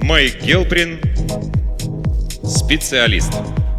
Майк Гелприн, специалист.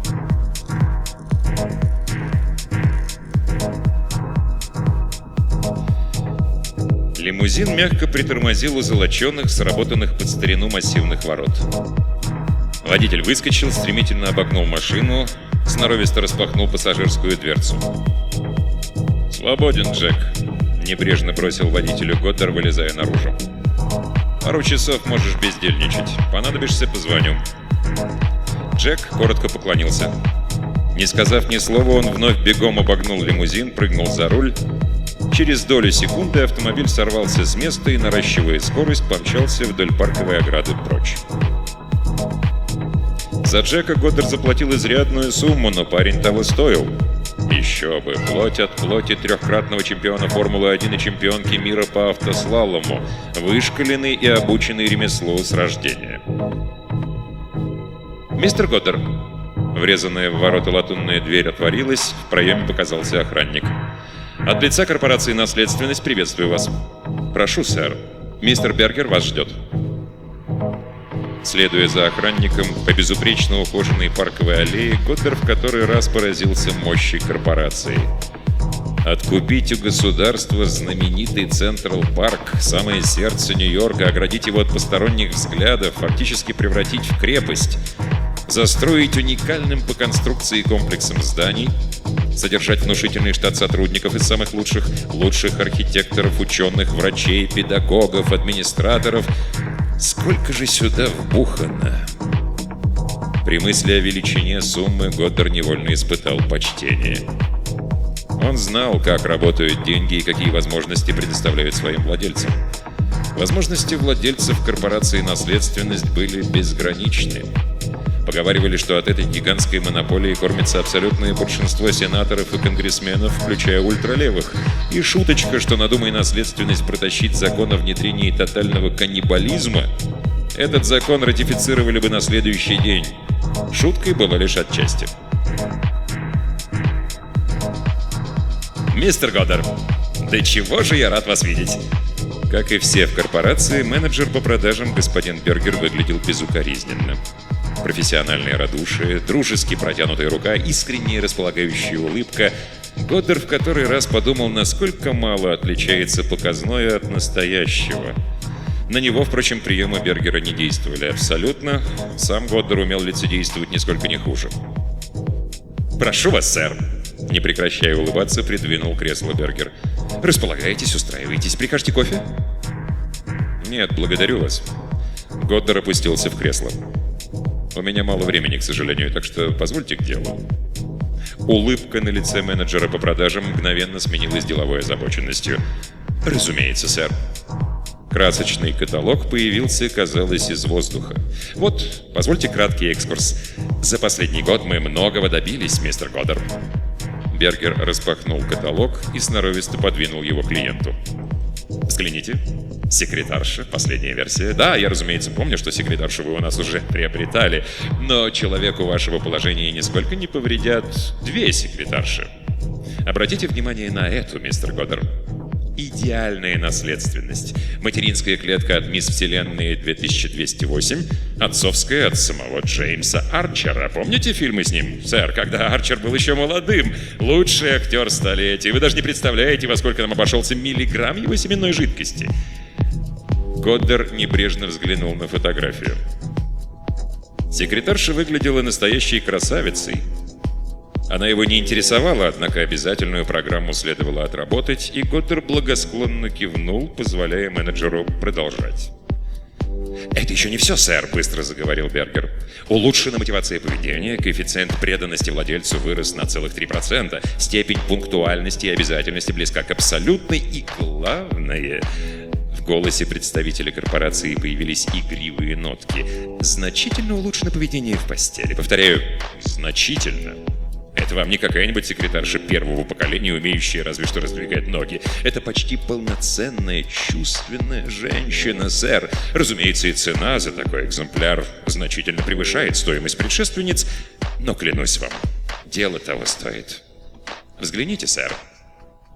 Лимузин мягко притормозил у золоченых, сработанных под старину массивных ворот. Водитель выскочил, стремительно обогнул машину, сноровисто распахнул пассажирскую дверцу. «Свободен, Джек», — небрежно бросил водителю Годдар, вылезая наружу. «Пару часов можешь бездельничать. Понадобишься — позвоню». Джек коротко поклонился. Не сказав ни слова, он вновь бегом обогнул лимузин, прыгнул за руль. Через долю секунды автомобиль сорвался с места и, наращивая скорость, помчался вдоль парковой ограды прочь. За Джека Годдар заплатил изрядную сумму, но парень того стоил. Еще бы, плоть от плоти трехкратного чемпиона Формулы-1 и чемпионки мира по автослалому, вышкаленный и обученный ремеслу с рождения. «Мистер Годдар!» Врезанная в ворота латунная дверь отворилась, в проеме показался охранник. «От лица корпорации «Наследственность» приветствую вас». «Прошу, сэр. Мистер Бергер вас ждет». Следуя за охранником по безупречно ухоженной парковой аллее, Годдар в который раз поразился мощи корпорации. Откупить у государства знаменитый Централ Парк, самое сердце Нью-Йорка, оградить его от посторонних взглядов, фактически превратить в крепость, застроить уникальным по конструкции комплексом зданий, содержать внушительный штат сотрудников из самых лучших архитекторов, ученых, врачей, педагогов, администраторов. Сколько же сюда вбухано? При мысли о величине суммы Годдар невольно испытал почтение. Он знал, как работают деньги и какие возможности предоставляют своим владельцам. Возможности владельцев корпорации «Наследственность» были безграничны. Поговаривали, что от этой гигантской монополии кормится абсолютное большинство сенаторов и конгрессменов, включая ультралевых. И шуточка, что надумай наследственность протащить закон о внедрении тотального каннибализма, этот закон ратифицировали бы на следующий день. Шуткой было лишь отчасти. «Мистер Годдар, да чего же я рад вас видеть!» Как и все в корпорации, менеджер по продажам господин Бергер выглядел безукоризненно. Профессиональное радушие, дружески протянутая рука, искренняя располагающая улыбка. Годдар в который раз подумал, насколько мало отличается показное от настоящего. На него, впрочем, приемы Бергера не действовали абсолютно. Сам Годдар умел лицедействовать нисколько не хуже. «Прошу вас, сэр!» Не прекращая улыбаться, придвинул кресло Бергер. «Располагайтесь, устраивайтесь. Прикажете кофе?» «Нет, благодарю вас». Годдар опустился в кресло. «У меня мало времени, к сожалению, так что позвольте к делу». Улыбка на лице менеджера по продажам мгновенно сменилась деловой озабоченностью. «Разумеется, сэр». Красочный каталог появился, казалось, из воздуха. «Вот, позвольте краткий экскурс. За последний год мы многого добились, мистер Годдар». Бергер распахнул каталог и сноровисто подвинул его клиенту. «Взгляните. Секретарша, последняя версия. Да, я, разумеется, помню, что секретаршу вы у нас уже приобретали, но человеку вашего положения нисколько не повредят две секретарши. Обратите внимание на эту, мистер Годдар. Идеальная наследственность. Материнская клетка от Мисс Вселенной 2208, отцовская от самого Джеймса Арчера. Помните фильмы с ним, сэр, когда Арчер был еще молодым? Лучший актер столетия. Вы даже не представляете, во сколько нам обошелся миллиграмм его семенной жидкости». Годдар небрежно взглянул на фотографию. Секретарша выглядела настоящей красавицей. Она его не интересовала, однако обязательную программу следовало отработать, и Годдар благосклонно кивнул, позволяя менеджеру продолжать. «Это еще не все, сэр», — быстро заговорил Бергер. «Улучшена мотивация поведения, коэффициент преданности владельцу вырос на целых 3%, степень пунктуальности и обязательности близка к абсолютной, и главное...» В голосе представителя корпорации появились игривые нотки. «Значительно улучшено поведение в постели. Повторяю, значительно. Это вам не какая-нибудь секретарша первого поколения, умеющая разве что раздвигать ноги. Это почти полноценная, чувственная женщина, сэр. Разумеется, и цена за такой экземпляр значительно превышает стоимость предшественниц, но, клянусь вам, дело того стоит. Взгляните, сэр».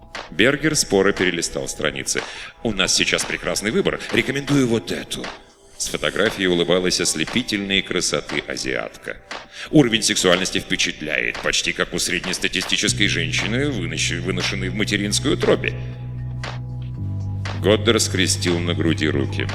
Бергер споро перелистал страницы. «У нас сейчас прекрасный выбор. Рекомендую вот эту». С фотографии улыбалась ослепительной красоты азиатка. Уровень сексуальности впечатляет, почти как у среднестатистической женщины, выношенной в материнской утробе. Годдар скрестил на груди руки.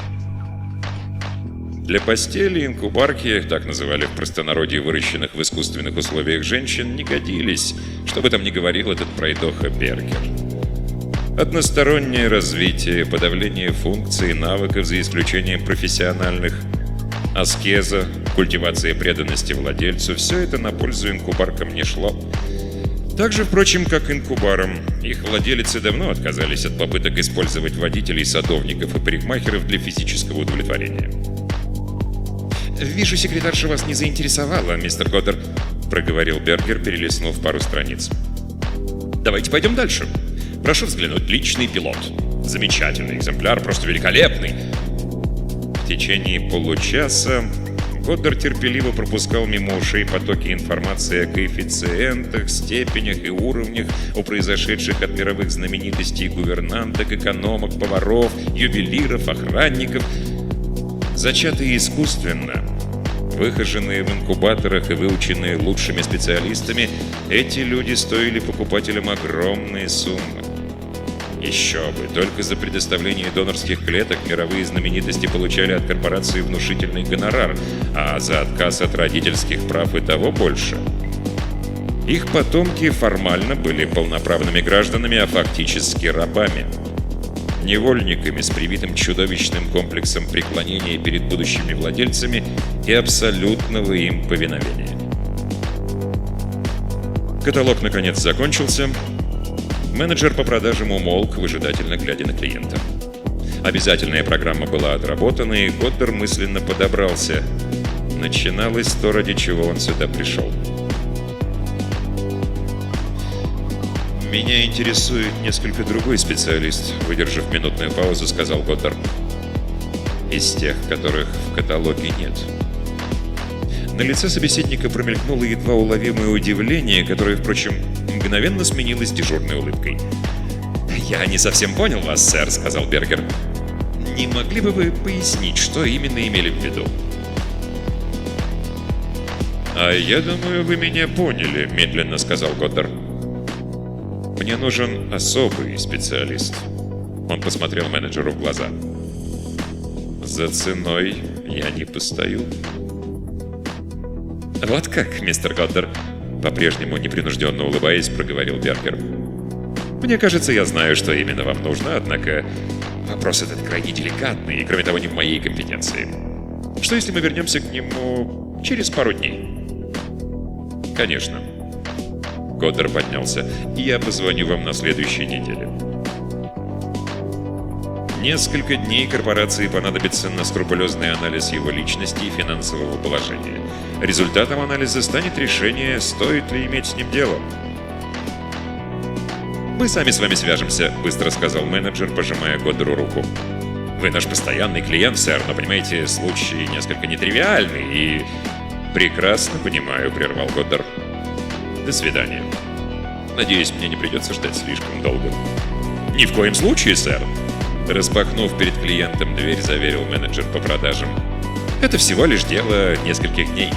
Для постели инкубарки, так называли в простонародье выращенных в искусственных условиях женщин, не годились, что бы там ни говорил этот пройдоха Бергер. Одностороннее развитие, подавление функций и навыков за исключением профессиональных, аскеза, культивация преданности владельцу – все это на пользу инкубаркам не шло. Так же, впрочем, как инкубарам. Их владелицы давно отказались от попыток использовать водителей, садовников и парикмахеров для физического удовлетворения. «Вижу, секретарша вас не заинтересовала, мистер Годдар», — проговорил Бергер, перелистнув пару страниц. «Давайте пойдем дальше. Прошу взглянуть. Личный пилот. Замечательный экземпляр, просто великолепный». В течение получаса Годдар терпеливо пропускал мимо ушей потоки информации о коэффициентах, степенях и уровнях, о произошедших от мировых знаменитостей гувернанток, экономок, поваров, ювелиров, охранников. Зачатые искусственно, выхоженные в инкубаторах и выученные лучшими специалистами, эти люди стоили покупателям огромные суммы. Еще бы, только за предоставление донорских клеток мировые знаменитости получали от корпорации внушительный гонорар, а за отказ от родительских прав и того больше. Их потомки формально были полноправными гражданами, а фактически рабами. Невольниками с привитым чудовищным комплексом преклонения перед будущими владельцами и абсолютного им повиновения. Каталог наконец закончился. Менеджер по продажам умолк, выжидательно глядя на клиента. Обязательная программа была отработана, и Годдар мысленно подобрался. Начиналось то, ради чего он сюда пришел. «Меня интересует несколько другой специалист», — выдержав минутную паузу, сказал Годдар. «Из тех, которых в каталоге нет». На лице собеседника промелькнуло едва уловимое удивление, которое, впрочем, мгновенно сменилось дежурной улыбкой. «Я не совсем понял вас, сэр», — сказал Бергер. «Не могли бы вы пояснить, что именно имели в виду?» «А я думаю, вы меня поняли», — медленно сказал Годдар. «Мне нужен особый специалист». Он посмотрел менеджеру в глаза. «За ценой я не постою». «Вот как, мистер Годдар», — по-прежнему непринужденно улыбаясь, проговорил Бергер. «Мне кажется, я знаю, что именно вам нужно, однако вопрос этот крайне деликатный и, кроме того, не в моей компетенции. Что, если мы вернемся к нему через пару дней?» «Конечно». Годдар поднялся. «Я позвоню вам на следующей неделе». Несколько дней корпорации понадобится на скрупулезный анализ его личности и финансового положения. Результатом анализа станет решение, стоит ли иметь с ним дело. «Мы сами с вами свяжемся», — быстро сказал менеджер, пожимая Годдару руку. «Вы наш постоянный клиент, сэр, но, понимаете, случай несколько нетривиальный и...» «Прекрасно понимаю», — прервал Годдар. «До свидания. Надеюсь, мне не придется ждать слишком долго». «Ни в коем случае, сэр!» Распахнув перед клиентом дверь, заверил менеджер по продажам. «Это всего лишь дело нескольких дней».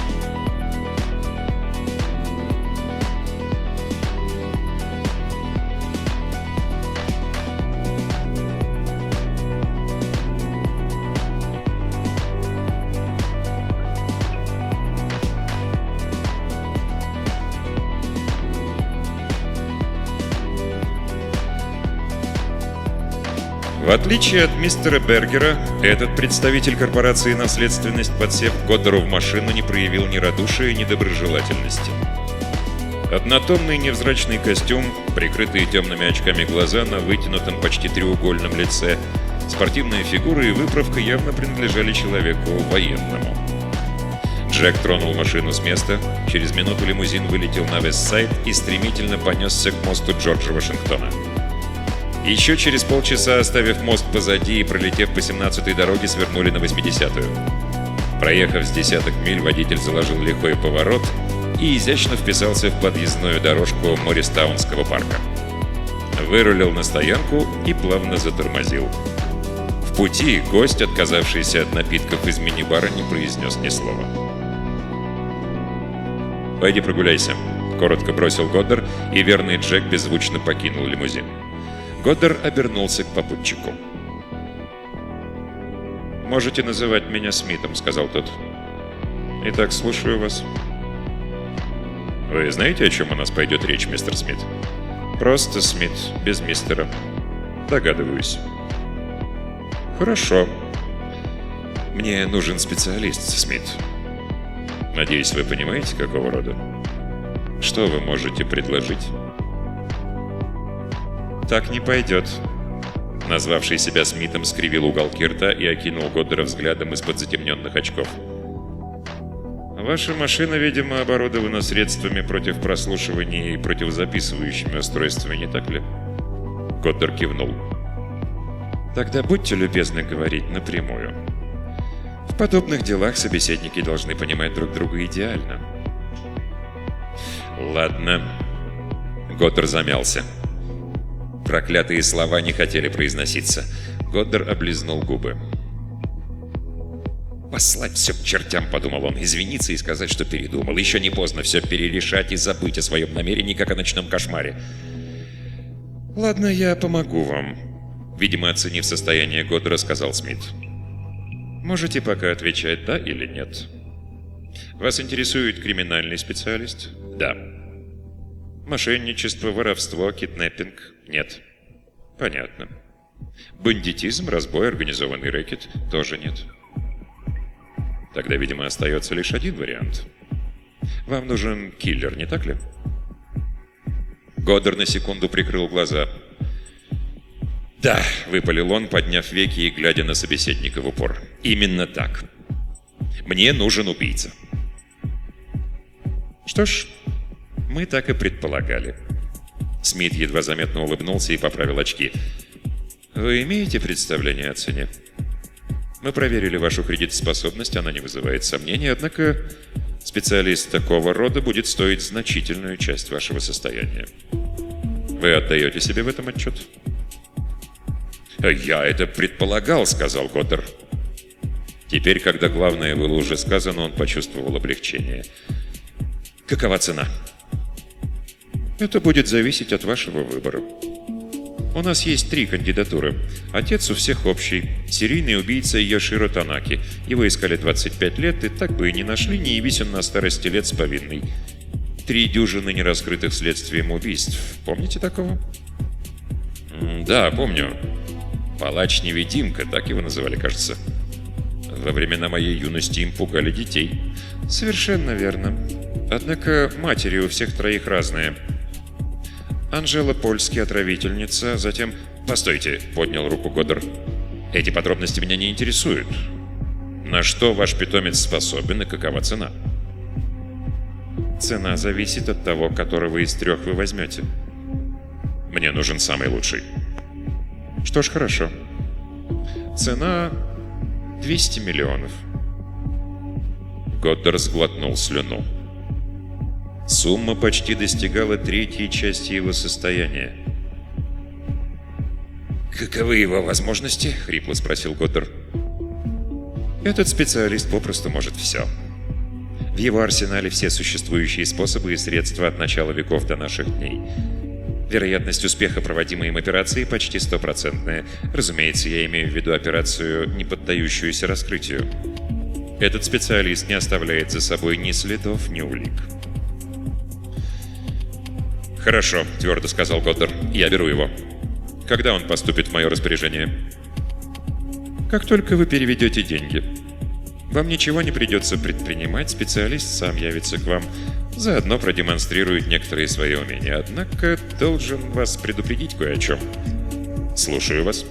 В отличие от мистера Бергера, этот представитель корпорации «Наследственность», подсев Годдару в машину, не проявил ни радушия, ни доброжелательности. Однотонный невзрачный костюм, прикрытые темными очками глаза на вытянутом почти треугольном лице, спортивная фигура и выправка явно принадлежали человеку военному. Джек тронул машину с места, через минуту лимузин вылетел на Вестсайд и стремительно понесся к мосту Джорджа Вашингтона. Еще через полчаса, оставив мост позади и пролетев по 17-й дороге, свернули на 80-ю. Проехав с десяток миль, водитель заложил лихой поворот и изящно вписался в подъездную дорожку Морристаунского парка. Вырулил на стоянку и плавно затормозил. В В пути гость, отказавшийся от напитков из мини-бара, не произнес ни слова. «Пойди прогуляйся», — коротко бросил Годдар, и верный Джек беззвучно покинул лимузин. Годдар обернулся к попутчику. «Можете называть меня Смитом», — сказал тот. «Итак, слушаю вас». «Вы знаете, о чем у нас пойдет речь, мистер Смит?» «Просто Смит, без мистера». «Догадываюсь». «Хорошо. Мне нужен специалист, Смит. Надеюсь, вы понимаете, какого рода? Что вы можете предложить?» «Так не пойдет». Назвавший себя Смитом скривил уголки рта и окинул Годдера взглядом из-под затемненных очков. «Ваша машина, видимо, оборудована средствами против прослушивания и противозаписывающими устройствами, не так ли?» Годдер кивнул. «Тогда будьте любезны говорить напрямую. В подобных делах собеседники должны понимать друг друга идеально». «Ладно». Годдер замялся. Проклятые слова не хотели произноситься. Годдер облизнул губы. «Послать все к чертям», — подумал он, — «извиниться и сказать, что передумал. Еще не поздно все перерешать и забыть о своем намерении, как о ночном кошмаре». «Ладно, я помогу вам», — видимо, оценив состояние Годдера, сказал Смит. «Можете пока отвечать «да» или «нет». Вас интересует криминальный специалист?» «Да». Мошенничество, воровство, киднеппинг? Нет. Понятно. Бандитизм, разбой, организованный рэкет? Тоже нет. Тогда, видимо, остается лишь один вариант. Вам нужен киллер, не так ли? Годдер на секунду прикрыл глаза. «Да», — выпалил он, подняв веки и глядя на собеседника в упор. «Именно так. Мне нужен убийца». «Что ж, мы так и предполагали». Смит едва заметно улыбнулся и поправил очки. «Вы имеете представление о цене? Мы проверили вашу кредитоспособность, она не вызывает сомнений, однако специалист такого рода будет стоить значительную часть вашего состояния. Вы отдаете себе в этом отчет?» «Я это предполагал», — сказал Годдер. Теперь, когда главное было уже сказано, он почувствовал облегчение. «Какова цена?» «Это будет зависеть от вашего выбора. У нас есть 3 кандидатуры. Отец у всех общий. Серийный убийца Йоширо Танаки. Его искали 25 лет, и так бы и не нашли, не явись он на старости лет с повинной. 3 дюжины нераскрытых следствием убийств. Помните такого?» «Да, помню. Палач-невидимка, так его называли, кажется. Во времена моей юности им пугали детей». «Совершенно верно. Однако матери у всех 3 разные. Анжела Польский, отравительница, затем...» «Постойте», — поднял руку Годдер. «Эти подробности меня не интересуют. На что ваш питомец способен и какова цена?» «Цена зависит от того, которого из 3 вы возьмете». «Мне нужен самый лучший». «Что ж, хорошо. Цена 200 миллионов». Годдер сглотнул слюну. Сумма почти достигала 1/3 части его состояния. «Каковы его возможности?» — хрипло спросил Годдер. «Этот специалист попросту может все. В его арсенале все существующие способы и средства от начала веков до наших дней. Вероятность успеха проводимой им операции почти 100%. Разумеется, я имею в виду операцию, не поддающуюся раскрытию. Этот специалист не оставляет за собой ни следов, ни улик». «Хорошо», — твердо сказал Годдер. «Я беру его. Когда он поступит в мое распоряжение?» «Как только вы переведете деньги. Вам ничего не придется предпринимать, специалист сам явится к вам, заодно продемонстрирует некоторые свои умения. Однако должен вас предупредить кое о чем». «Слушаю вас».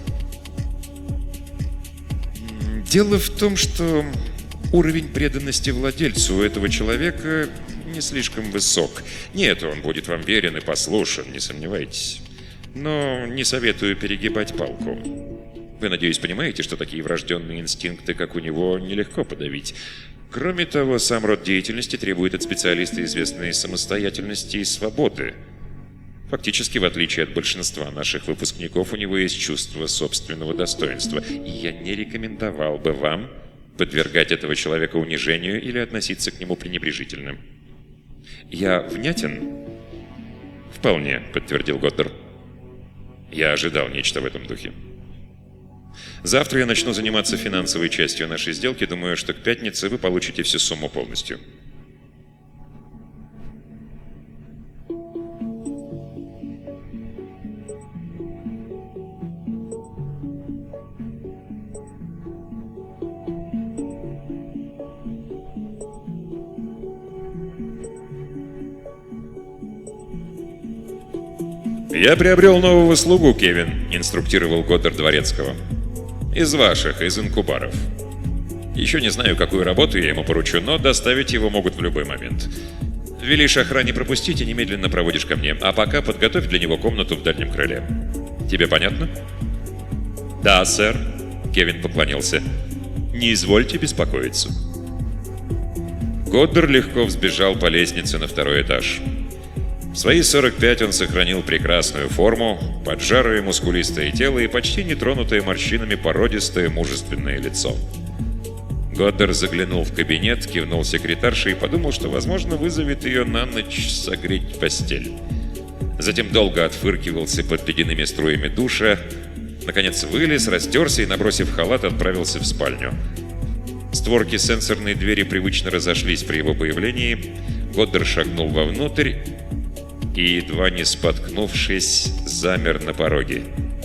«Дело в том, что уровень преданности владельцу у этого человека не слишком высок. Нет, он будет вам верен и послушен, не сомневайтесь. Но не советую перегибать палку. Вы, надеюсь, понимаете, что такие врожденные инстинкты, как у него, нелегко подавить. Кроме того, сам род деятельности требует от специалиста известной самостоятельности и свободы. Фактически, в отличие от большинства наших выпускников, у него есть чувство собственного достоинства, и я не рекомендовал бы вам подвергать этого человека унижению или относиться к нему пренебрежительно. «Я внятен?» «Вполне», — подтвердил Годдер. Я ожидал нечто в этом духе. Завтра я начну заниматься финансовой частью нашей сделки. Думаю, что к пятнице вы получите всю сумму полностью. «Я приобрел нового слугу, Кевин», — инструктировал Годдер Дворецкого. «Из ваших, из инкубаров. Еще не знаю, какую работу я ему поручу, но доставить его могут в любой момент. Велишь охране пропустить и немедленно проводишь ко мне, а пока подготовь для него комнату в дальнем крыле. Тебе понятно?» «Да, сэр», — Кевин поклонился. «Не извольте беспокоиться». Годдер легко взбежал по лестнице на второй этаж. В свои 45 он сохранил прекрасную форму, поджарое мускулистое тело и почти не тронутое морщинами породистое мужественное лицо. Годдер заглянул в кабинет, кивнул секретарше и подумал, что, возможно, вызовет ее на ночь согреть постель. Затем долго отфыркивался под ледяными струями душа, наконец вылез, растерся и, набросив халат, отправился в спальню. Створки сенсорной двери привычно разошлись при его появлении. Годдер шагнул вовнутрь и, едва не споткнувшись, замер на пороге.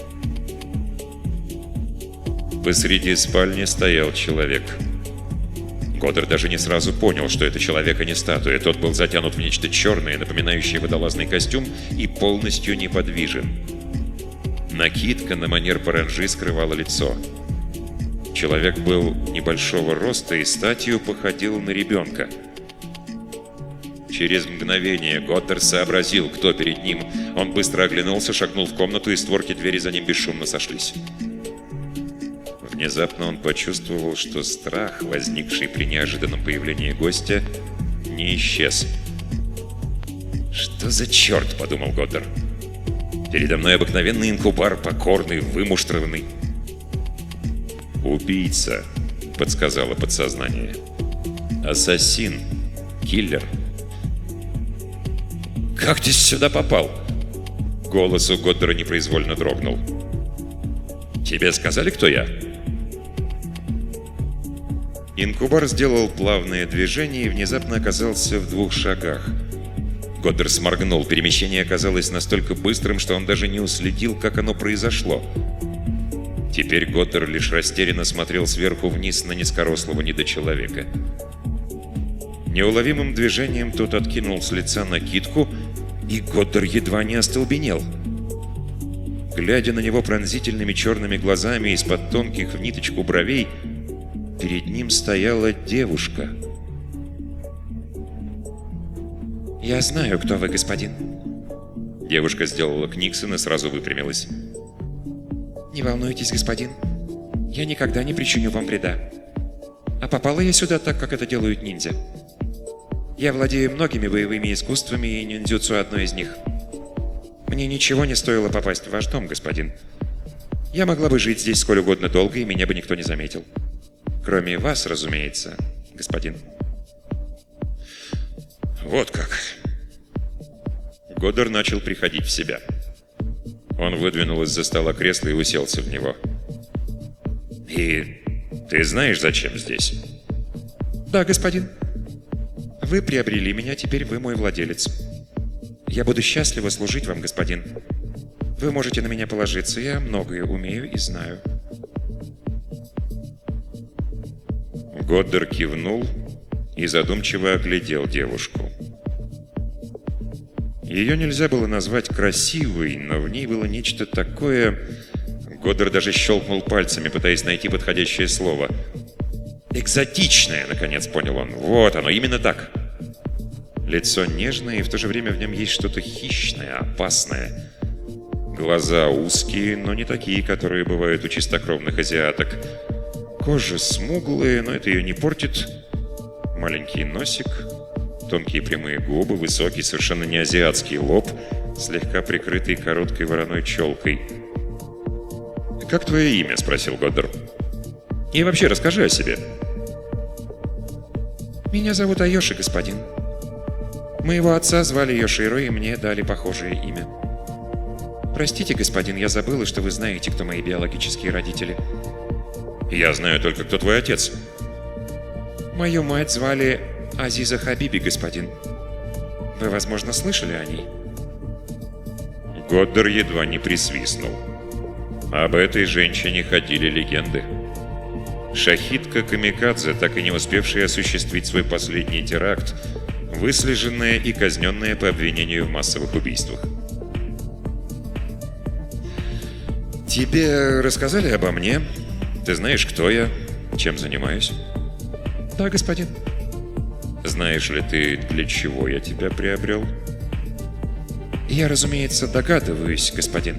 Посреди спальни стоял человек. Годдер даже не сразу понял, что это человек, а не статуя. Тот был затянут в нечто черное, напоминающее водолазный костюм, и полностью неподвижен. Накидка на манер паранджи скрывала лицо. Человек был небольшого роста и статью походил на ребенка. Через мгновение Годдер сообразил, кто перед ним. Он быстро оглянулся, шагнул в комнату, и створки двери за ним бесшумно сошлись. Внезапно он почувствовал, что страх, возникший при неожиданном появлении гостя, не исчез. «Что за черт?» — подумал Годдер. «Передо мной обыкновенный инкубар, покорный, вымуштрованный». «Убийца», — подсказало подсознание. «Ассасин. Киллер». «Как ты сюда попал?» Голос у Годдера непроизвольно дрогнул. «Тебе сказали, кто я?» Инкубар сделал плавное движение и внезапно оказался в 2 шагах. Годдер сморгнул. Перемещение оказалось настолько быстрым, что он даже не уследил, как оно произошло. Теперь Годдер лишь растерянно смотрел сверху вниз на низкорослого недочеловека. Неуловимым движением тот откинул с лица накидку, и Годдер едва не остолбенел. Глядя на него пронзительными черными глазами из-под тонких в ниточку бровей, перед ним стояла девушка. «Я знаю, кто вы, господин». Девушка сделала книксон и сразу выпрямилась. «Не волнуйтесь, господин. Я никогда не причиню вам вреда. А попала я сюда так, как это делают ниндзя. Я владею многими боевыми искусствами, и ниндзюцу одно из них. Мне ничего не стоило попасть в ваш дом, господин. Я могла бы жить здесь сколь угодно долго, и меня бы никто не заметил. Кроме вас, разумеется, господин». Вот как. Годдер начал приходить в себя. Он выдвинул из-за стола кресло и уселся в него. «И ты знаешь, зачем здесь?» «Да, господин. Вы приобрели меня, теперь вы мой владелец. Я буду счастливо служить вам, господин. Вы можете на меня положиться, я многое умею и знаю». Годдер кивнул и задумчиво оглядел девушку. Ее нельзя было назвать красивой, но в ней было нечто такое... Годдер даже щелкнул пальцами, пытаясь найти подходящее слово. «Экзотичное», — наконец понял он. Вот оно, именно так. Лицо нежное, и в то же время в нем есть что-то хищное, опасное. Глаза узкие, но не такие, которые бывают у чистокровных азиаток. Кожа смуглая, но это ее не портит. Маленький носик, тонкие прямые губы, высокий, совершенно не азиатский лоб, слегка прикрытый короткой вороной челкой. «Как твое имя?» — спросил Годдер. «И вообще расскажи о себе». Меня зовут Айоши, господин. Моего отца звали Йоширо, и мне дали похожее имя. Простите, господин, я забыла, что вы знаете, кто мои биологические родители. «Я знаю только, кто твой отец». Мою мать звали Азиза Хабиби, господин. Вы, возможно, слышали о ней?» Годдер едва не присвистнул. Об этой женщине ходили легенды. Шахидка Камикадзе, так и не успевшая осуществить свой последний теракт, выслеженная и казненная по обвинению в массовых убийствах. «Тебе рассказали обо мне? Ты знаешь, кто я, чем занимаюсь?» Да, господин. «Знаешь ли ты, для чего я тебя приобрел?» Я, разумеется, догадываюсь, господин.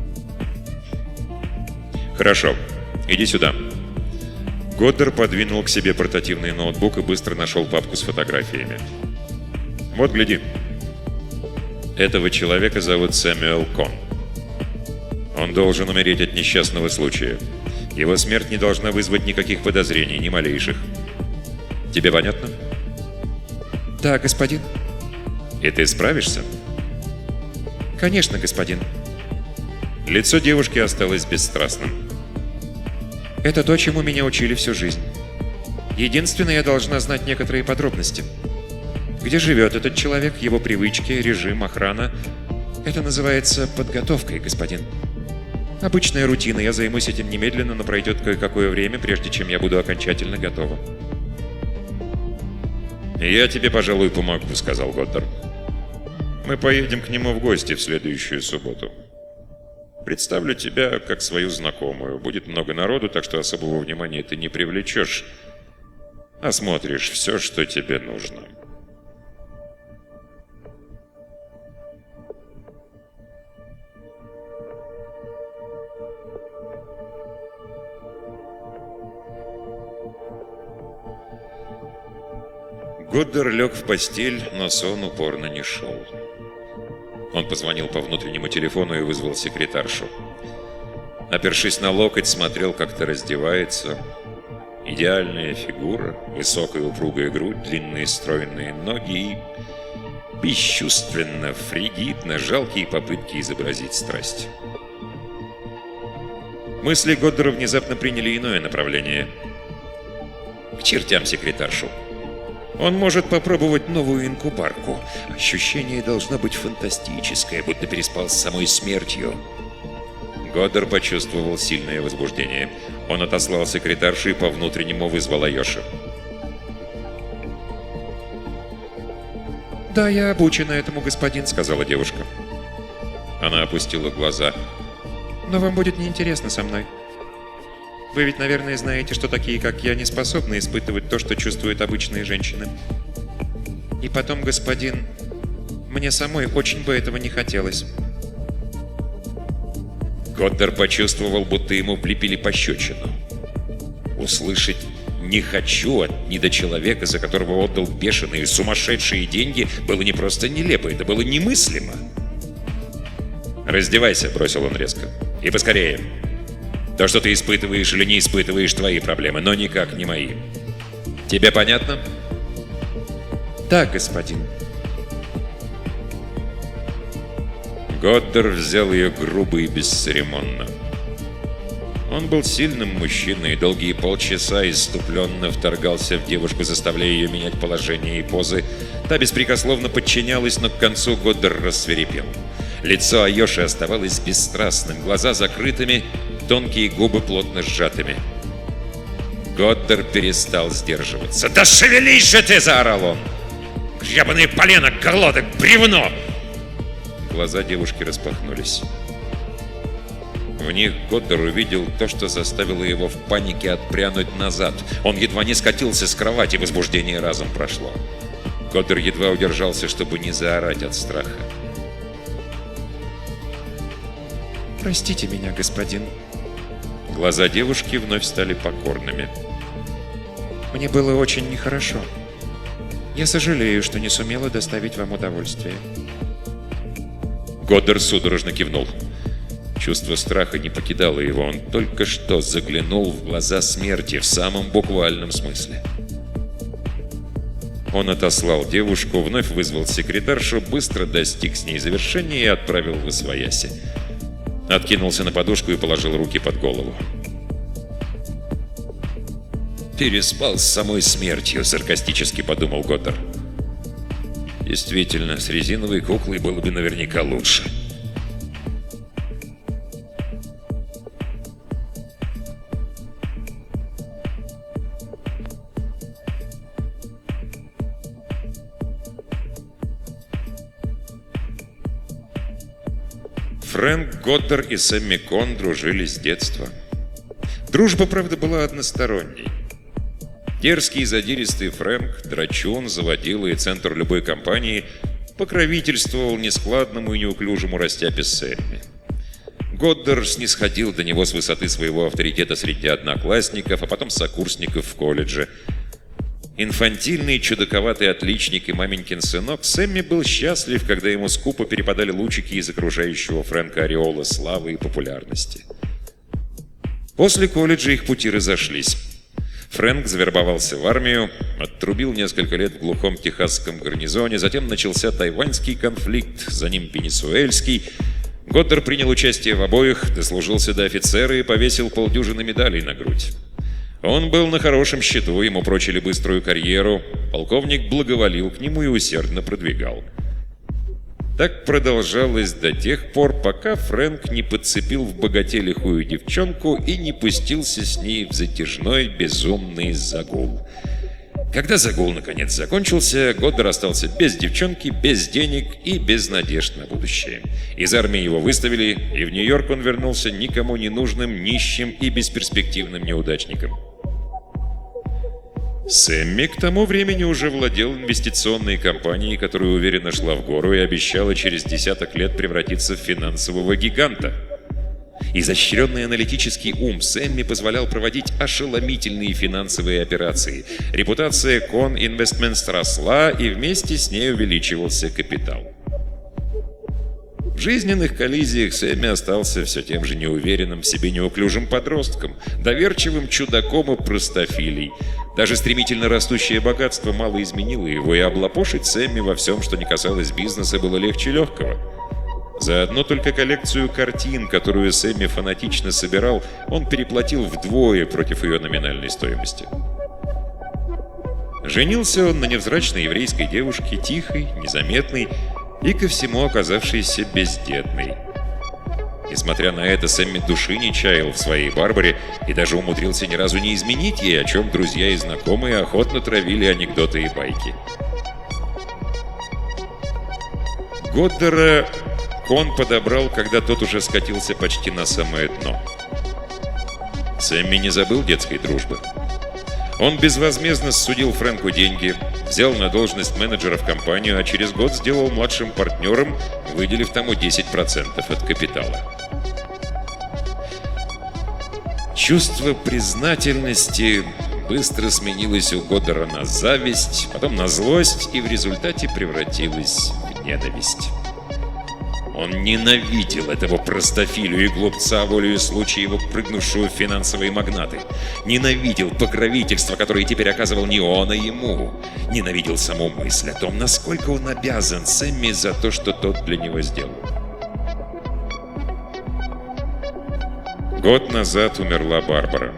«Хорошо, иди сюда». Годдер подвинул к себе портативный ноутбук и быстро нашел папку с фотографиями. «Вот, гляди. Этого человека зовут Сэмюэл Кон. Он должен умереть от несчастного случая. Его смерть не должна вызвать никаких подозрений, ни малейших. Тебе понятно?» Да, господин. «И ты справишься?» Конечно, господин. Лицо девушки осталось бесстрастным. Это то, чему меня учили всю жизнь. Единственное, я должна знать некоторые подробности. Где живет этот человек, его привычки, режим, охрана. Это называется подготовкой, господин. Обычная рутина, я займусь этим немедленно, но пройдет кое-какое время, прежде чем я буду окончательно готова. «Я тебе, пожалуй, помогу», — сказал Годдер. «Мы поедем к нему в гости в следующую субботу. Представлю тебя как свою знакомую. Будет много народу, так что особого внимания ты не привлечешь. Осмотришь все, что тебе нужно». Годдер лег в постель, но сон упорно не шел. Он позвонил по внутреннему телефону и вызвал секретаршу. Опершись на локоть, смотрел, как та раздевается. Идеальная фигура, высокая упругая грудь, длинные стройные ноги и бесчувственно, фригидно, жалкие попытки изобразить страсть. Мысли Годдера внезапно приняли иное направление. К чертям секретаршу. Он может попробовать новую инкубарку. Ощущение должно быть фантастическое, будто переспал с самой смертью. Годдер почувствовал сильное возбуждение. Он отослал секретаршу и по внутреннему вызвал Айоши. «Да, я обучена этому, господин», — сказала девушка. Она опустила глаза. «Но вам будет неинтересно со мной. Вы ведь, наверное, знаете, что такие, как я, не способны испытывать то, что чувствуют обычные женщины. И потом, господин, мне самой очень бы этого не хотелось». Годдер почувствовал, будто ему влепили пощечину. Услышать «не хочу» от недочеловека, за которого отдал бешеные, сумасшедшие деньги, было не просто нелепо, это было немыслимо. «Раздевайся», — бросил он резко. «И поскорее. То, что ты испытываешь или не испытываешь, твои проблемы, но никак не мои. Тебе понятно?» «Да, господин». Годдер взял ее грубо и бесцеремонно. Он был сильным мужчиной и долгие полчаса исступленно вторгался в девушку, заставляя ее менять положение и позы. Та беспрекословно подчинялась, но к концу Годдер рассвирепел. Лицо Айоши оставалось бесстрастным, глаза закрытыми, тонкие губы плотно сжатыми. Годдер перестал сдерживаться. «Да шевелись же ты!» — заорал он. «Гребаные полено, колодок, бревно!» Глаза девушки распахнулись. В них Годдер увидел то, что заставило его в панике отпрянуть назад. Он едва не скатился с кровати, возбуждение разом прошло. Годдер едва удержался, чтобы не заорать от страха. «Простите меня, господин». Глаза девушки вновь стали покорными. «Мне было очень нехорошо. Я сожалею, что не сумела доставить вам удовольствие». Годдар судорожно кивнул. Чувство страха не покидало его. Он только что заглянул в глаза смерти в самом буквальном смысле. Он отослал девушку, вновь вызвал секретаршу, быстро достиг с ней завершения и отправил в освояси. Откинулся на подушку и положил руки под голову. «Переспал с самой смертью», — саркастически подумал Годдар. «Действительно, с резиновой куклой было бы наверняка лучше». Фрэнк Годдар и Сэмми Кон дружили с детства. Дружба, правда, была односторонней. Дерзкий и задиристый Фрэнк, драчун, заводила и центр любой компании, покровительствовал нескладному и неуклюжему растяпе Сэмми. Годдар снисходил до него с высоты своего авторитета среди одноклассников, а потом сокурсников в колледже. Инфантильный, чудаковатый отличник и маменькин сынок, Сэмми был счастлив, когда ему скупо перепадали лучики из окружающего Фрэнка ореола славы и популярности. После колледжа их пути разошлись. Фрэнк завербовался в армию, оттрубил несколько лет в глухом техасском гарнизоне, затем начался тайваньский конфликт, за ним венесуэльский. Годдар принял участие в обоих, дослужился до офицера и повесил полдюжины медалей на грудь. Он был на хорошем счету, ему прочили быструю карьеру, полковник благоволил к нему и усердно продвигал. Так продолжалось до тех пор, пока Фрэнк не подцепил в богате лихую девчонку и не пустился с ней в затяжной безумный загул. Когда загул наконец закончился, Годдар остался без девчонки, без денег и без надежд на будущее. Из армии его выставили, и в Нью-Йорк он вернулся никому не нужным, нищим и бесперспективным неудачником. Сэмми к тому времени уже владел инвестиционной компанией, которая уверенно шла в гору и обещала через десяток лет превратиться в финансового гиганта. Изощренный аналитический ум Сэмми позволял проводить ошеломительные финансовые операции. Репутация Con Investments росла, и вместе с ней увеличивался капитал. В жизненных коллизиях Сэмми остался все тем же неуверенным в себе неуклюжим подростком, доверчивым чудаком и простофилей. Даже стремительно растущее богатство мало изменило его, и облапошить Сэмми во всем, что не касалось бизнеса, было легче легкого. За одну только коллекцию картин, которую Сэмми фанатично собирал, он переплатил вдвое против ее номинальной стоимости. Женился он на невзрачной еврейской девушке, тихой, незаметной и ко всему оказавшейся бездетной. Несмотря на это, Сэмми души не чаял в своей Барбаре и даже умудрился ни разу не изменить ей, о чем друзья и знакомые охотно травили анекдоты и байки. Годдара Кон подобрал, когда тот уже скатился почти на самое дно. Сэмми не забыл детской дружбы. Он безвозмездно ссудил Фрэнку деньги, взял на должность менеджера в компанию, а через год сделал младшим партнером, выделив тому 10% от капитала. Чувство признательности быстро сменилось у Годдара на зависть, потом на злость и в результате превратилось в ненависть. Он ненавидел этого простофилю и глупца, волею случая его прыгнувшего в финансовые магнаты. Ненавидел покровительство, которое теперь оказывал не он, а ему. Ненавидел саму мысль о том, насколько он обязан Сэмми за то, что тот для него сделал. Год назад умерла Барбара.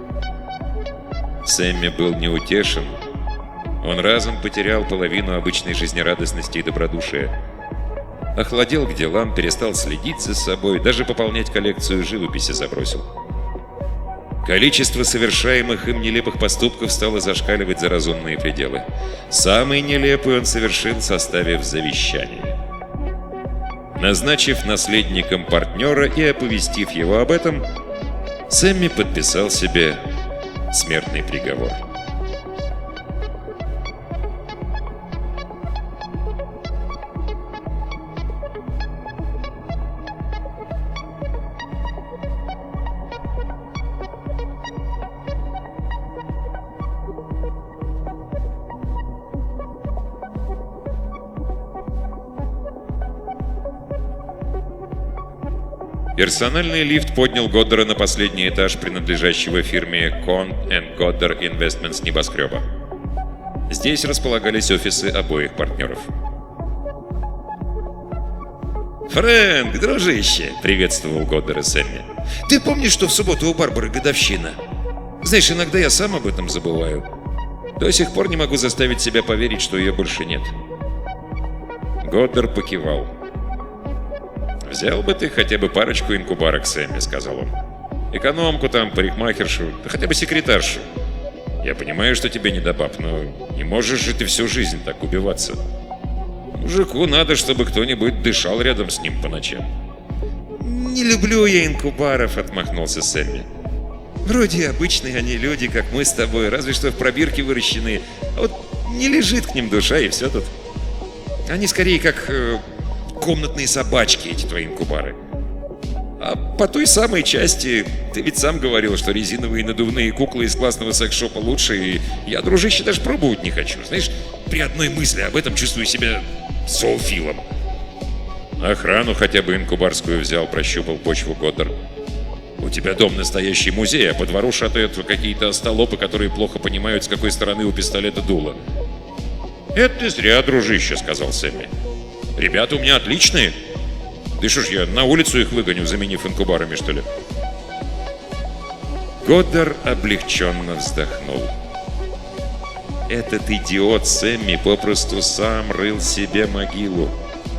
Сэмми был неутешен. Он разом потерял половину обычной жизнерадостности и добродушия. Охладел к делам, перестал следить за собой, даже пополнять коллекцию живописи забросил. Количество совершаемых им нелепых поступков стало зашкаливать за разумные пределы. Самый нелепый он совершил, составив завещание. Назначив наследником партнера и оповестив его об этом, Сэмми подписал себе смертный приговор. Персональный лифт поднял Годдера на последний этаж принадлежащего фирме Kohn & Godder Investments небоскреба. Здесь располагались офисы обоих партнеров. «Фрэнк, дружище!» — приветствовал Годдера Сэмми. «Ты помнишь, что в субботу у Барбары годовщина? Знаешь, иногда я сам об этом забываю. До сих пор не могу заставить себя поверить, что ее больше нет». Годдер покивал. «Взял бы ты хотя бы парочку инкубарок, Сэмми», — сказал он. «Экономку там, парикмахершу, да хотя бы секретаршу. Я понимаю, что тебе не до баб, но не можешь же ты всю жизнь так убиваться. Мужику надо, чтобы кто-нибудь дышал рядом с ним по ночам». «Не люблю я инкубаров», — отмахнулся Сэмми. «Вроде обычные они люди, как мы с тобой, разве что в пробирке выращены. А вот не лежит к ним душа, и все тут. Они скорее как комнатные собачки, эти твои инкубары. А по той самой части, ты ведь сам говорил, что резиновые надувные куклы из классного секс-шопа лучше, и я, дружище, даже пробовать не хочу. Знаешь, при одной мысли об этом чувствую себя зоофилом». «Охрану хотя бы инкубарскую взял», — прощупал почву Годдер. «У тебя дом настоящий музей, а по двору шатают какие-то остолопы, которые плохо понимают, с какой стороны у пистолета дуло». «Это ты зря, дружище», — сказал Сэмми. «Ребята у меня отличные. Да что ж, я на улицу их выгоню, заменив инкубарами, что ли?» Годдер облегченно вздохнул. Этот идиот Сэмми попросту сам рыл себе могилу.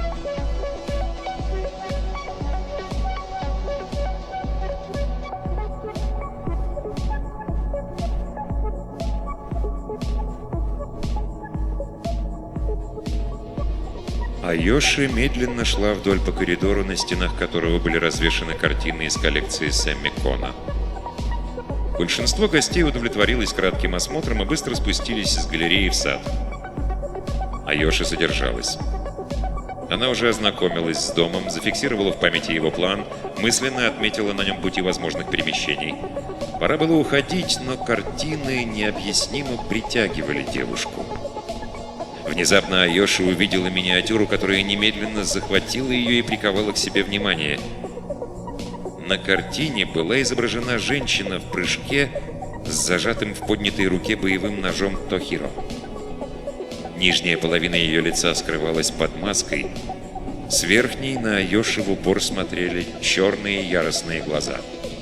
Айоши медленно шла вдоль по коридору, на стенах которого были развешаны картины из коллекции Сэмми Кона. Большинство гостей удовлетворилось кратким осмотром и быстро спустились из галереи в сад. Айоши задержалась. Она уже ознакомилась с домом, зафиксировала в памяти его план, мысленно отметила на нем пути возможных перемещений. Пора было уходить, но картины необъяснимо притягивали девушку. Внезапно Айоши увидела миниатюру, которая немедленно захватила ее и приковала к себе внимание. На картине была изображена женщина в прыжке с зажатым в поднятой руке боевым ножом Тохиро. Нижняя половина ее лица скрывалась под маской. С верхней на Айоши в упор смотрели черные яростные глаза.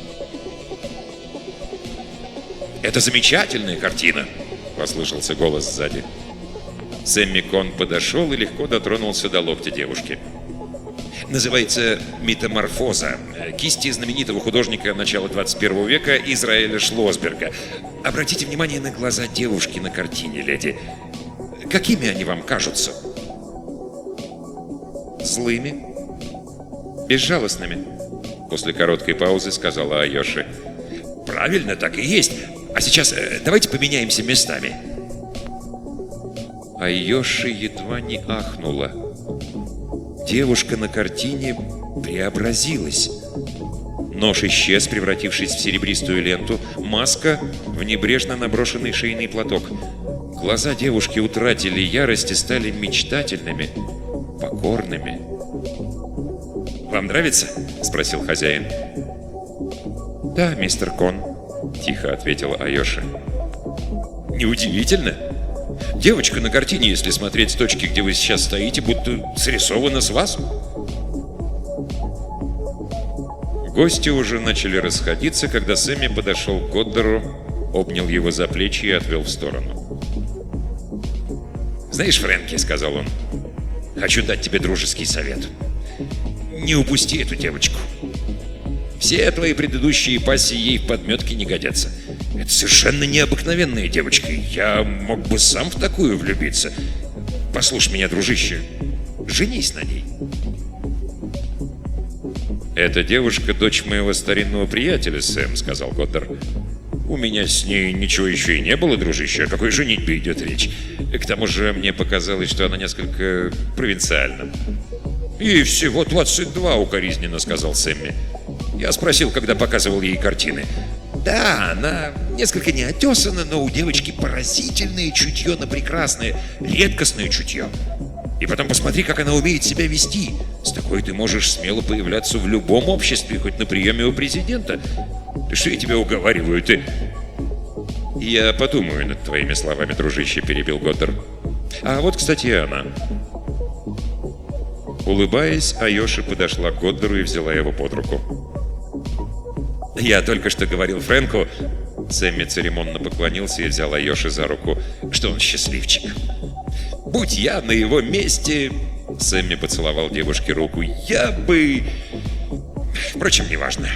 «Это замечательная картина!» — послышался голос сзади. Сэмми Кон подошел и легко дотронулся до локтя девушки. «Называется «Метаморфоза». Кисти знаменитого художника начала 21 века Израиля Шлосберга. Обратите внимание на глаза девушки на картине, леди. Какими они вам кажутся?» «Злыми, безжалостными», — после короткой паузы сказала Айоши. «Правильно, так и есть. А сейчас давайте поменяемся местами». Айоши едва не ахнула. Девушка на картине преобразилась. Нож исчез, превратившись в серебристую ленту, маска — в небрежно наброшенный шейный платок. Глаза девушки утратили ярость и стали мечтательными, покорными. «Вам нравится?» — спросил хозяин. «Да, мистер Кон», — тихо ответила Айоши. «Неудивительно. Девочка на картине, если смотреть с точки, где вы сейчас стоите, будто срисована с вас». Гости уже начали расходиться, когда Сэмми подошел к Годдеру, обнял его за плечи и отвел в сторону. «Знаешь, Фрэнки, — сказал он, — хочу дать тебе дружеский совет. Не упусти эту девочку. Все твои предыдущие пассии ей в подметке не годятся. Это совершенно необыкновенная девочка. Я мог бы сам в такую влюбиться. Послушай меня, дружище, женись на ней». «Эта девушка — дочь моего старинного приятеля, Сэм», — сказал Годдер. «У меня с ней ничего еще и не было, дружище. О какой женитьбе идет речь? К тому же мне показалось, что она несколько провинциальна». «И всего 22, укоризненно сказал Сэмми. Я спросил, когда показывал ей картины. Да, она несколько неотесана, но у девочки поразительное чутье на прекрасное, редкостное чутье. И потом посмотри, как она умеет себя вести. С такой ты можешь смело появляться в любом обществе, хоть на приеме у президента. Что я тебя уговариваю, ты...» «Я подумаю над твоими словами, дружище», — перебил Годдер. «А вот, кстати, и она». Улыбаясь, Айоши подошла к Годдеру и взяла его под руку. «Я только что говорил Фрэнку...» Сэмми церемонно поклонился и взял Айоши за руку. «Что он счастливчик! Будь я на его месте...» Сэмми поцеловал девушке руку. «Я бы... Впрочем, неважно».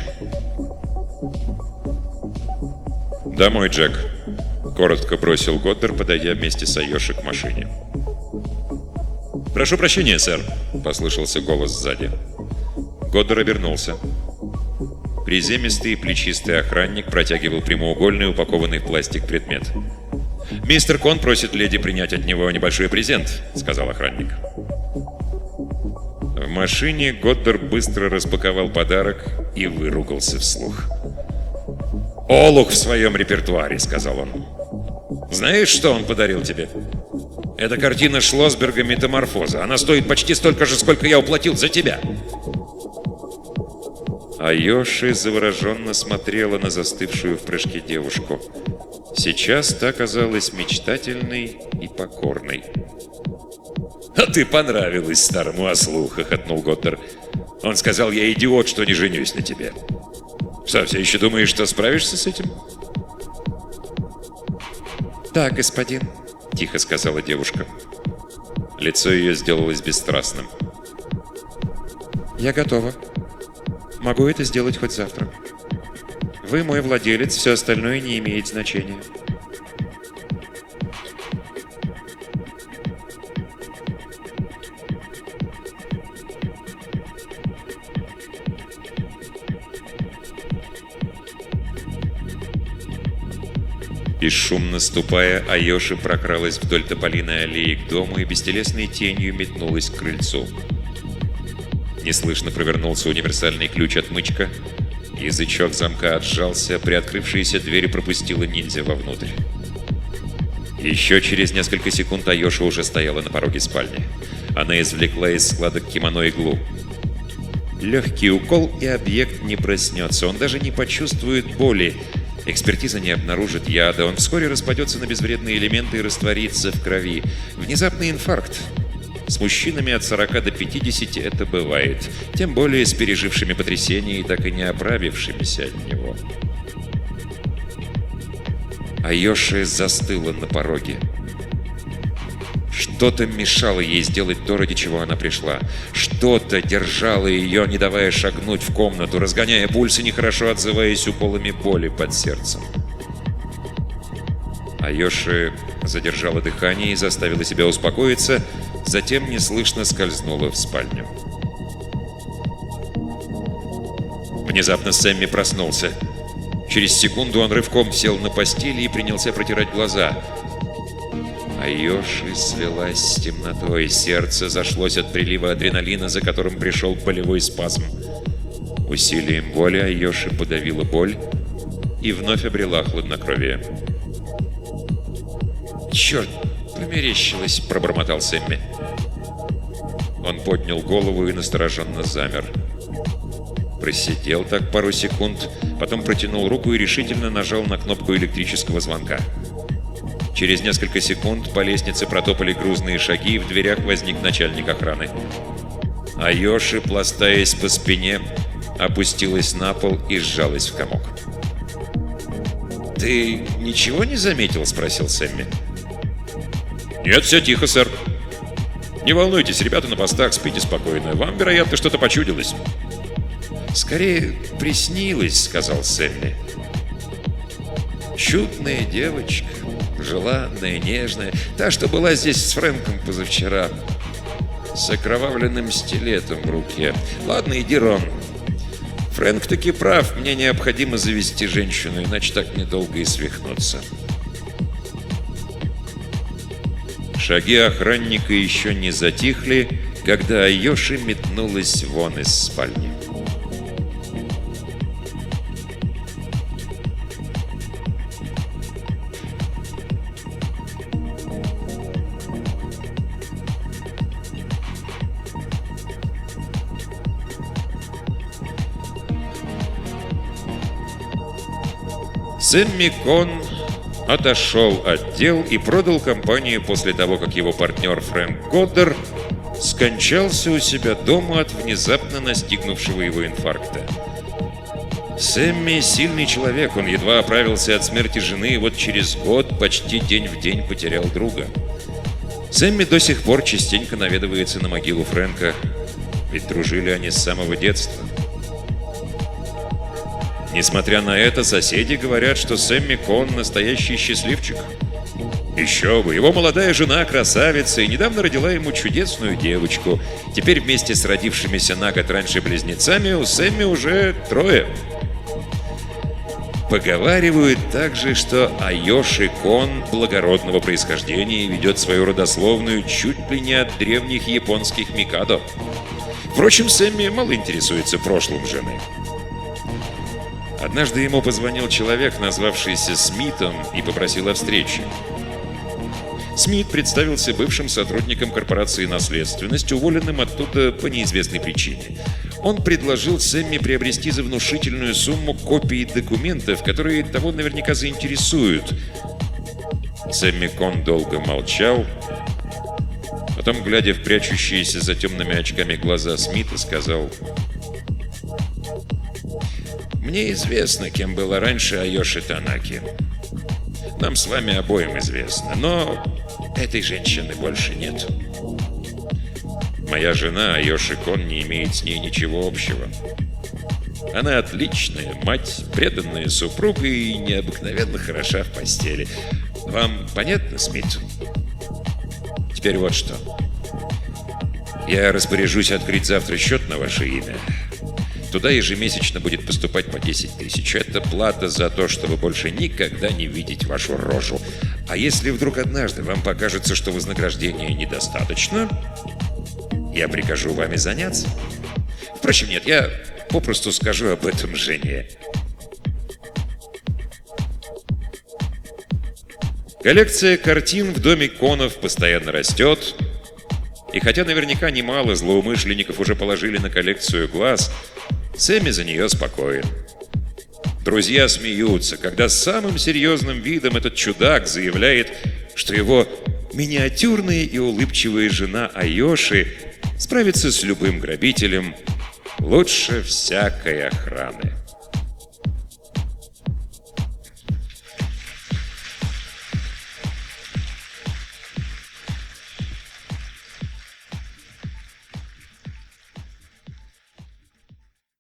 «Домой, Джек», — коротко бросил Годдер, подойдя вместе с Айоши к машине. «Прошу прощения, сэр», — послышался голос сзади. Годдер обернулся. Приземистый и плечистый охранник протягивал прямоугольный, упакованный в пластик предмет. «Мистер Кон просит леди принять от него небольшой презент», — сказал охранник. В машине Годдер быстро распаковал подарок и выругался вслух. «Олух в своем репертуаре», — сказал он. «Знаешь, что он подарил тебе? Это картина Шлосберга «Метаморфоза». Она стоит почти столько же, сколько я уплатил за тебя». Айоши завороженно смотрела на застывшую в прыжке девушку. Сейчас та казалась мечтательной и покорной. «А ты понравилась старому ослу», — хохотнул Годдер. «Он сказал, я идиот, что не женюсь на тебе. Что, все еще думаешь, что справишься с этим?» «Да, господин», — тихо сказала девушка. Лицо ее сделалось бесстрастным. «Я готова. Могу это сделать хоть завтра. Вы мой владелец, все остальное не имеет значения». Бесшумно ступая, Айоши прокралась вдоль тополиной аллеи к дому и бестелесной тенью метнулась к крыльцу. Неслышно провернулся универсальный ключ-отмычка, язычок замка отжался, приоткрывшаяся дверь пропустила ниндзя вовнутрь. Еще через несколько секунд Айоши уже стояла на пороге спальни. Она извлекла из складок кимоно иглу. Легкий укол, и объект не проснется, он даже не почувствует боли. Экспертиза не обнаружит яда, он вскоре распадется на безвредные элементы и растворится в крови. Внезапный инфаркт. С мужчинами от 40 до 50 это бывает, тем более с пережившими потрясение и так и не оправившимися от него. Айоши застыла на пороге. Что-то мешало ей сделать то, ради чего она пришла. Что-то держало ее, не давая шагнуть в комнату, разгоняя пульс и нехорошо отзываясь уколами боли под сердцем. Айоши задержала дыхание и заставила себя успокоиться, затем неслышно скользнула в спальню. Внезапно Сэмми проснулся. Через секунду он рывком сел на постели и принялся протирать глаза. Айоши слилась с темнотой, сердце зашлось от прилива адреналина, за которым пришел болевой спазм. Усилием воли Айоши подавила боль и вновь обрела хладнокровие. «Черт, померещилось!» — пробормотал Сэмми. Он поднял голову и настороженно замер. Просидел так пару секунд, потом протянул руку и решительно нажал на кнопку электрического звонка. Через несколько секунд по лестнице протопали грузные шаги, и в дверях возник начальник охраны. Айоши, пластаясь по спине, опустилась на пол и сжалась в комок. «Ты ничего не заметил?» — спросил Сэмми. «Нет, все тихо, сэр. Не волнуйтесь, ребята на постах, спите спокойно. Вам, вероятно, что-то почудилось». «Скорее, приснилось», — сказал Сэмми. «Чудная девочка, желанная, нежная, та, что была здесь с Фрэнком позавчера, с окровавленным стилетом в руке. Ладно, иди, Рон. Фрэнк таки прав, мне необходимо завести женщину, иначе так недолго и свихнуться». Шаги охранника еще не затихли, когда Айоши метнулась вон из спальни. Сэмми Кон отошел от дел и продал компанию после того, как его партнер Фрэнк Годдер скончался у себя дома от внезапно настигнувшего его инфаркта. Сэмми сильный человек, он едва оправился от смерти жены, и вот через год почти день в день потерял друга. Сэмми до сих пор частенько наведывается на могилу Фрэнка, ведь дружили они с самого детства. Несмотря на это, соседи говорят, что Сэмми Кон настоящий счастливчик. Еще бы, его молодая жена красавица и недавно родила ему чудесную девочку. Теперь вместе с родившимися на год раньше близнецами у Сэмми уже 3. Поговаривают также, что Айоши Кон благородного происхождения и ведет свою родословную чуть ли не от древних японских микадо. Впрочем, Сэмми мало интересуется прошлым жены. Однажды ему позвонил человек, назвавшийся Смитом, и попросил о встрече. Смит представился бывшим сотрудником корпорации «Наследственность», уволенным оттуда по неизвестной причине. Он предложил Сэмми приобрести за внушительную сумму копии документов, которые того наверняка заинтересуют. Сэмми Кон долго молчал, потом, глядя в прячущиеся за темными очками глаза Смита, сказал: «Мне известно, кем была раньше Айоши Танаки. Нам с вами обоим известно, но этой женщины больше нет. Моя жена Айоши Кон не имеет с ней ничего общего. Она отличная мать, преданная супруга и необыкновенно хороша в постели. Вам понятно, Смит? Теперь вот что. Я распоряжусь открыть завтра счет на ваше имя. Туда ежемесячно будет поступать по 10 тысяч. Это плата за то, чтобы больше никогда не видеть вашу рожу. А если вдруг однажды вам покажется, что вознаграждения недостаточно, я прикажу вами заняться. Впрочем, нет, я попросту скажу об этом жене». Коллекция картин в доме Конов постоянно растет. И хотя наверняка немало злоумышленников уже положили на коллекцию глаз, Сэмми за нее спокоен. Друзья смеются, когда с самым серьезным видом этот чудак заявляет, что его миниатюрная и улыбчивая жена Айоши справится с любым грабителем лучше всякой охраны.